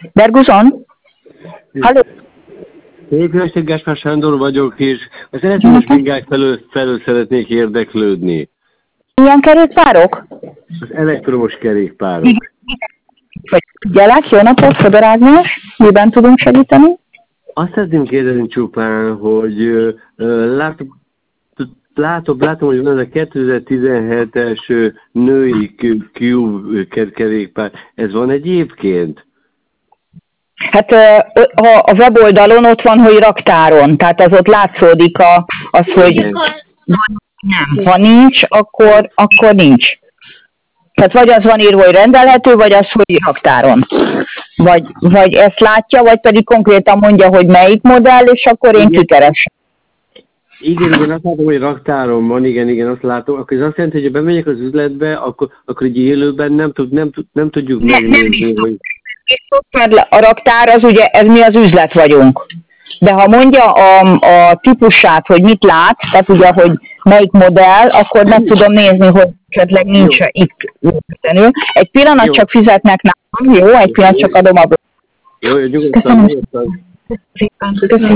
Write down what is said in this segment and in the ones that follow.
Berguzon? Halló? Szép estét, Gáspár Sándor vagyok, és az elektromos bringák felől szeretnék érdeklődni. Milyen kerékpárok? Az elektromos kerékpárok. Gyerek, jó napot, Fodor Ágnes. Miben tudunk segíteni? Azt szeretném kérdezni csupán, hogy látom, hogy van ez a 2017-es női Cube kerékpár. Ez van egyébként? Hát a weboldalon ott van, hogy raktáron, tehát az ott látszódik hogy nem. Ha nincs, akkor nincs. Tehát vagy az van írva, hogy rendelhető, vagy az, hogy raktáron. Vagy ezt látja, vagy pedig konkrétan mondja, hogy melyik modell, és akkor én kikeresem. Igen, azt látom, hogy raktáron van, igen, azt látom. Akkor ez azt jelenti, hogy ha bemegyek az üzletbe, akkor így élőben nem tudjuk megnézni, hogy... A raktár az ugye, ez mi az üzlet vagyunk. De ha mondja a típusát, hogy mit lát, tehát ugye, hogy melyik modell, akkor meg tudom nézni, hogy esetleg nincs itt. Egy pillanat, csak fizetnek nálam, jó? Egy pillanat, csak adom a... Jó, nyugodtan. Köszönöm.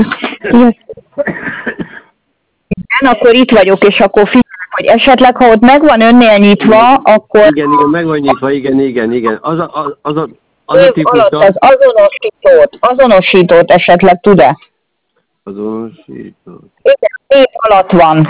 Igen, akkor itt vagyok, és akkor figyelek, hogy esetleg, ha ott meg van önnél nyitva, akkor... Igen, meg van nyitva, igen. Az a típus... Az azonosítót esetleg tud-e? Azonosítót. Igen, nép alatt van.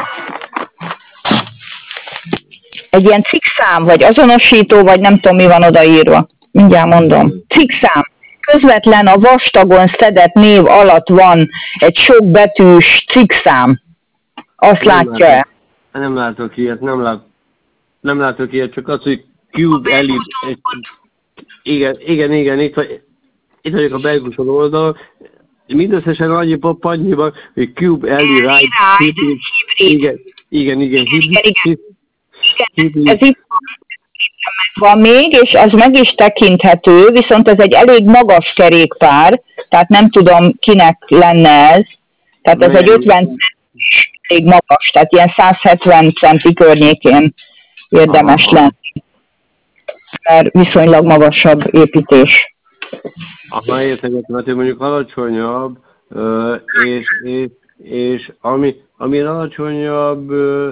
Egy ilyen cikkszám, vagy azonosító, vagy nem tudom, mi van odaírva. Mindjárt mondom. Cikkszám. Közvetlen a vastagon szedett név alatt van egy sok betűs cikkszám. Azt látja-e? Nem látok ilyet, nem látok ilyet, csak az, hogy Cube Elite. Igen, itt vagyok a Berguson oldalon. Mindösszesen annyi pannyiban, hogy Cube Elite Ride. Igen. Ez itt van még, és az meg is tekinthető, viszont ez egy elég magas kerékpár, tehát nem tudom, kinek lenne ez. Tehát ez egy 50 centis, elég magas, tehát ilyen 170 centi környékén érdemes lenni. Mert viszonylag magasabb építés. Aha, értegettem, mert mondjuk alacsonyabb, és ami alacsonyabb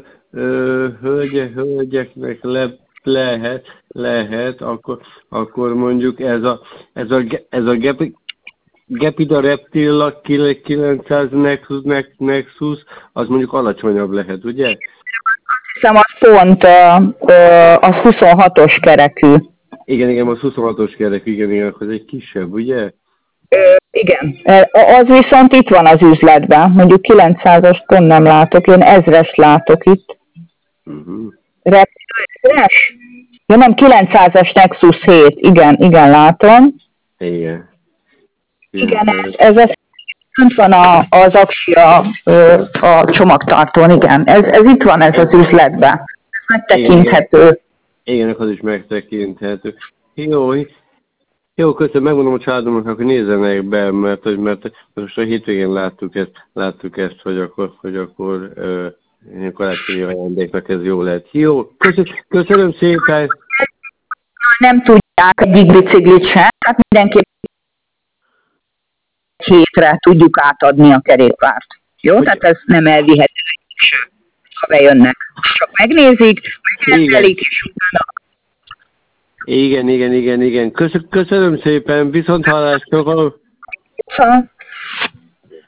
hölgyeknek lehet, akkor mondjuk ez a Gepida Reptilla 900 Nexus, az mondjuk alacsonyabb lehet, ugye? Hiszem, az pont az 26-os kerekű. Igen, az 26-os kerekű, igen, akkor ez egy kisebb, ugye? Igen. Az viszont itt van az üzletben. Mondjuk 900-as pont nem látok, én 1000-es látok itt. Reptilla 1000-es? Ja nem, 900-as Nexus 7. Igen, látom. Igen. Igen, ez fönt van az aksia a csomagtartón, igen. Ez itt van, ez az üzletben. Megtekinthető. Igen, az is megtekinthető. Jó, köszönöm, megmondom a családomnak, hogy nézzenek be, mert most a hétvégén láttuk ezt, hogy akkor karácsonyi ajándéknak ez jó lehet. Jó, köszönöm szépen. Nem tudják egyik biciklit sem, hát mindenképp hétre tudjuk átadni a kerékpárt. Jó? Tehát ez nem elvihető egyik sem, ha bejönnek. Csak megnézik, megrendelik, és utána... Igen. Köszönöm szépen, viszont hallásra.